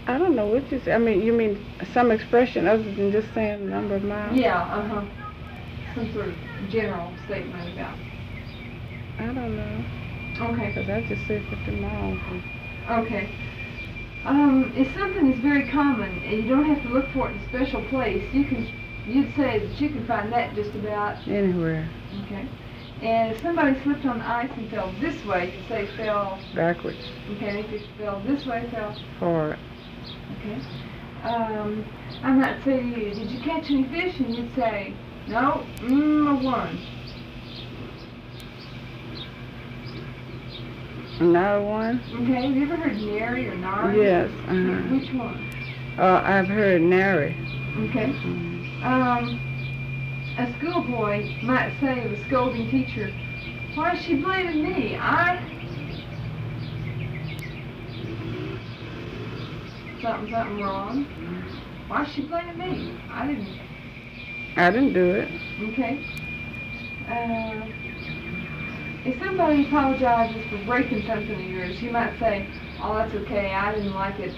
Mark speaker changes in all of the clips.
Speaker 1: I don't know what you say. I mean, you mean some expression other than just saying the number of miles?
Speaker 2: Yeah, uh-huh. Some sort of general statement about.
Speaker 1: I don't know.
Speaker 2: Okay.
Speaker 1: Because I just said 50 miles.
Speaker 2: Okay. If something is very common and you don't have to look for it in a special place, you'd say that you can find that just about
Speaker 1: Anywhere.
Speaker 2: okay. And if somebody slipped on the ice and fell this way, you'd say fell
Speaker 1: Backwards.
Speaker 2: okay. If it fell this way, fell
Speaker 1: Forward.
Speaker 2: okay. I might say to you, did you catch any fish? And you'd say, no, a one.
Speaker 1: Another one?
Speaker 2: Okay, have you ever heard nary or nary?
Speaker 1: Yes.
Speaker 2: Which one?
Speaker 1: I've heard nary.
Speaker 2: Okay. A schoolboy might say of a scolding teacher, why is she blaming me? Something wrong. Why is she blaming me?
Speaker 1: I didn't do it.
Speaker 2: Okay. If somebody apologizes for breaking something of yours, you might say, oh, that's okay, I didn't like it.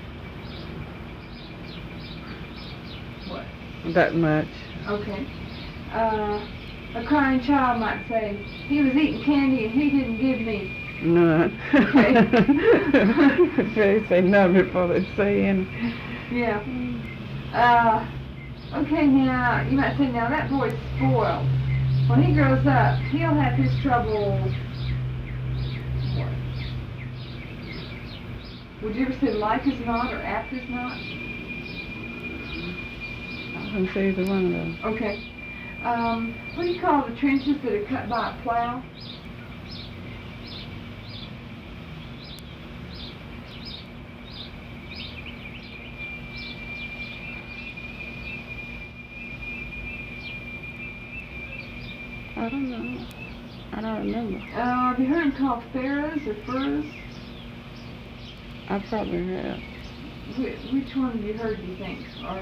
Speaker 2: What?
Speaker 1: That much.
Speaker 2: Okay. A crying child might say, he was eating candy and he didn't give me.
Speaker 1: None.
Speaker 2: Okay.
Speaker 1: They say none before they say any.
Speaker 2: Yeah. Okay, now, you might say, now that boy's spoiled. When he grows up, he'll have his trouble. What? Would you ever say like is not or after is not?
Speaker 1: I wouldn't say either one of those.
Speaker 2: Okay. What do you call the trenches that are cut by a plow?
Speaker 1: I don't know. I don't remember.
Speaker 2: Have you heard them called furrows or furrows?
Speaker 1: I probably have.
Speaker 2: Which one have you heard, do you think? Or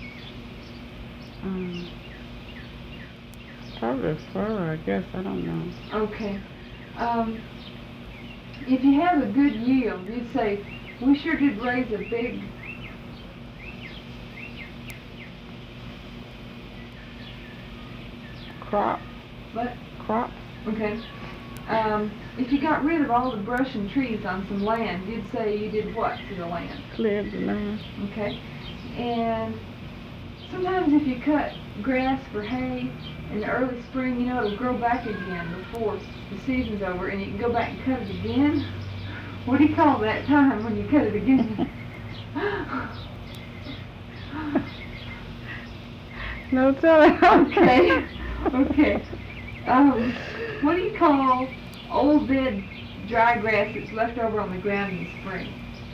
Speaker 1: Probably a fur, I guess. I don't know.
Speaker 2: okay. If you have a good yield, you'd say, we sure did raise a big
Speaker 1: Crop.
Speaker 2: what?
Speaker 1: Crop.
Speaker 2: Okay. If you got rid of all the brush and trees on some land, you'd say you did what to the land?
Speaker 1: Cleared the land.
Speaker 2: Okay. And sometimes if you cut grass for hay in the early spring, you know, it'll grow back again before the season's over, and you can go back and cut it again. What do you call that time when you cut it again?
Speaker 1: No telling.
Speaker 2: Okay. Okay. What do you call old dead dry grass that's left over on the ground in the spring?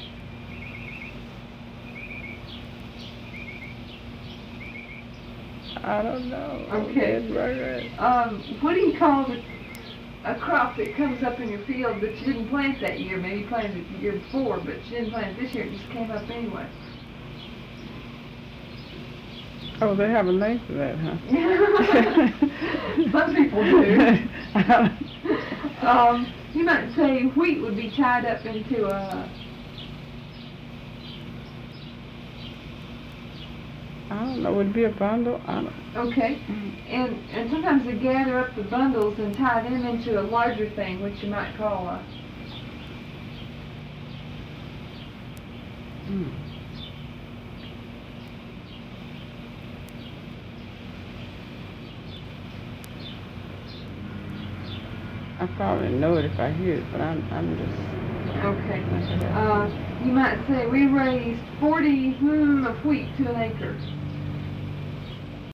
Speaker 1: I don't know.
Speaker 2: Okay. What do you call a crop that comes up in your field that you didn't plant that year? Maybe you planted it the year before, but you didn't plant it this year. It just came up anyway.
Speaker 1: Oh, they have a name for that, huh?
Speaker 2: Some people do. You might say wheat would be tied up into a...
Speaker 1: I don't know. Would it be a bundle? I don't.
Speaker 2: Okay. And sometimes they gather up the bundles and tie them into a larger thing, which you might call a...
Speaker 1: I probably know it if I hear it, but I'm just...
Speaker 2: Okay. You might say we raised 40 of wheat to an acre.